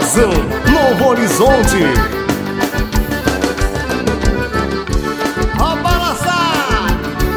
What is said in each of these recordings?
Formosão, Novo Horizonte. Ó balançar!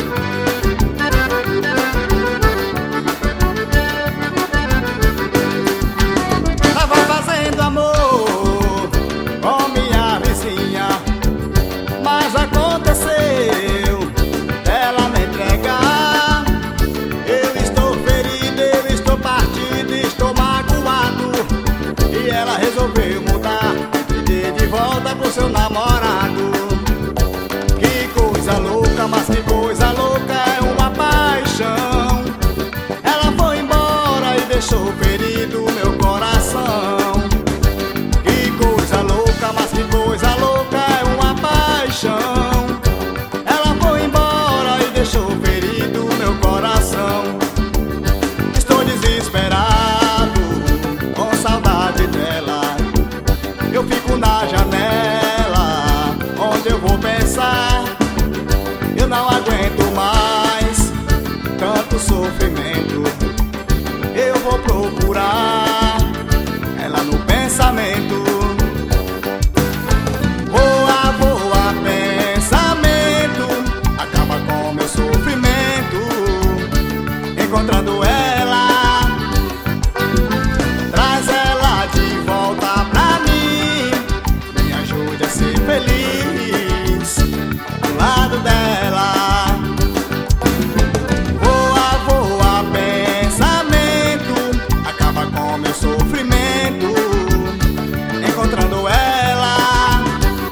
Tava fazendo amor com minha vizinha, mas aconteceu ela me entregar. Eu estou ferido, eu estou partido, estou magoado, e ela resolveu mudar, pedir de volta pro seu namorado. Que coisa louca, mas que coisa louca, é uma paixão. Ela foi embora e deixou ferido meu coração. Que coisa louca, mas que coisa louca, é uma paixão. Ela foi embora e deixou ferido meu coração. Estou desesperado, com saudade dela. Eu fico na janela, onde eu vou pensar. Eu não aguento mais tanto sofrimento. Eu vou procurar ela no pensamento. Voa, voa, pensamento, acaba com meu sofrimento. Encontrando ela, traz ela de volta pra mim. Me ajude a ser feliz do lado dela. Voa, voa, pensamento, acaba com meu sofrimento. Encontrando ela,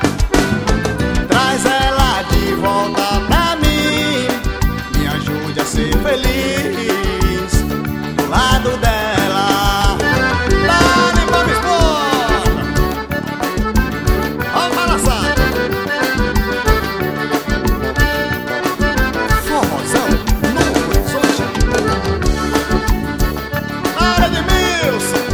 traz ela de volta pra mim. Me ajude a ser feliz do lado dela. Dale, vamos embora! Ó balançar! Formosão, Novo Horizonte. Área de Milson.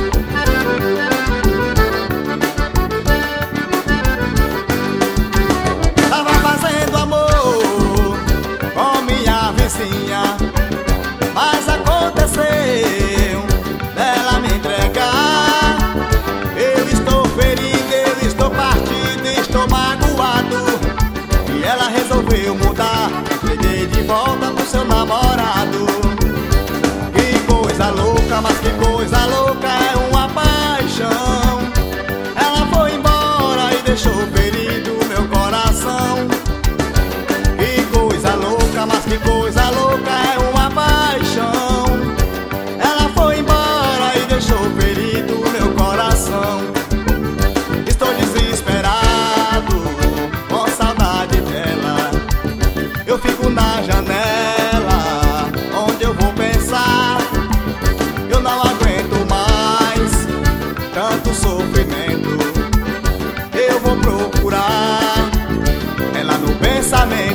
Tava fazendo amor com minha vizinha, mas aconteceu dela me entregar. Eu estou ferido, eu estou partido, estou magoado, e ela resolveu mudar, entreguei de volta pro seu namorado. Que coisa louca, mas que coisa louca, é uma paixão. Ela foi embora e deixou ferido meu coração. Que coisa louca, mas que coisa louca, é uma paixão. Ela foi embora e deixou ferido meu coração. Estou desesperado, com saudade dela. Eu fico na janela, onde eu vou pensar. Eu não aguento mais tanto sofrimento. Eu vou procurar ela no pensamento.